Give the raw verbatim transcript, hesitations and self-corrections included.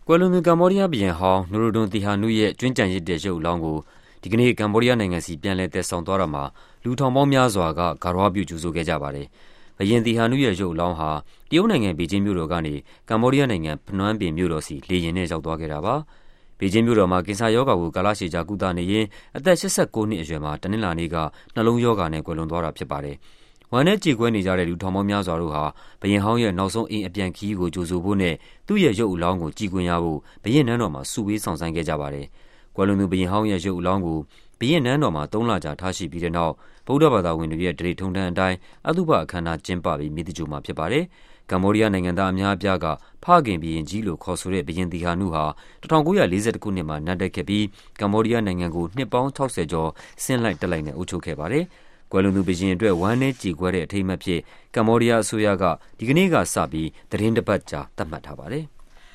ကွယ်လွန်သူကမ္ဘောဒီးယားဘုရင်ဟောင်းနိုရိုဒွန်သီဟာနုရဲ့ကြွင်းကျန်ရစ်တဲ့ရုပ်အလောင်းကိုဒီကနေ့ကမ္ဘောဒီးယားနိုင်ငံဆီပြန်လည်သယ်ဆောင်သွားတာမှာလူထောင်ပေါင်းများစွာကဂါရဝပြုကြိုဆိုခဲ့ကြပါတယ်။ဘုရင်သီဟာနုရဲ့ရုပ်အလောင်းဟာတရုတ်နိုင်ငံဘေကျင်းမြို့တော်ကနေကမ္ဘောဒီးယားနိုင်ငံဖနွမ်းပင်မြို့တော်ဆီလေယာဉ်နဲ့ရောက်သွားခဲ့တာပါ။ဘေကျင်းမြို့တော်မှာကင်ဆာရောဂါကိုကာလရှည်ကြာကုသနေရင်းအသက်၈၉နှစ်အရွယ်မှာတနင်္လာနေ့ကနှလုံးရောဂါနဲ့ကွယ်လွန်သွားတာဖြစ်ပါတယ်။ဝမ်းနဲ့ကြေကွဲနေကြတဲ့လူထောင်ပေါင်းများစွာတို့ဟာဘုရင်ဟောင်းရဲ့နောက်ဆုံးအိမ်အပြန်ခရီးကိုကြိုဆိုဖို့နဲ့သူ့ရဲ့ရုပ်အလောင်းကိုကြည်ခွင့်ရဖို့ဘုရင်နန်းတော်မှာစုဝေးဆောင်ဆိုင်ခဲ့ကြပါတယ်။ကွယ်လွန်သူဘုရင်ဟောင်းရဲ့ရုပ်အလောင်းကိုဘုရင်နန်းတော်မှာသုံးလကြာထားရှိပြီးတဲ့နောက်ဗုဒ္ဓဘာသာဝင်တွေရဲ့ဓလေ့ထုံးတမ်းအတိုင်းအသုဘအခမ်းအနားကျင်းပပြီးမိသဂြိုဟ်မှာဖြစ်ပါတယ်။ကမ္ဘောဒီးယားနိုင်ငံသားအများအပြားကဖခင်ဘုရင်ကြီးလို့ခေါ်ဆိုတဲ့ဘုရင်သီဟာနုဟာ၁၉၄၁ခုနှစ်မှာနတ်တက်ခဲ့ပြီးကမ္ဘောဒီးယားနိုင်ငံကိုနှစ်ပေါင်း၆၀ကျော်ဆင်းလိုက်တက်လိုက်နဲ့အုပ်ချုပ်ခဲ့ပါတယ်။ကွယ်လွန်သူဘုရင်အတွက်ဝမ်းနည်းကြေကွဲတဲ့အထိမ်းအမှတ်အဖြစ်ကမ္ဘောဒီးယားအစိုးရကဒီကနေ့ကစပြီးသီတင်းတစ်ပတ်ကြာသတ်မှတ်ထားပါတယ်။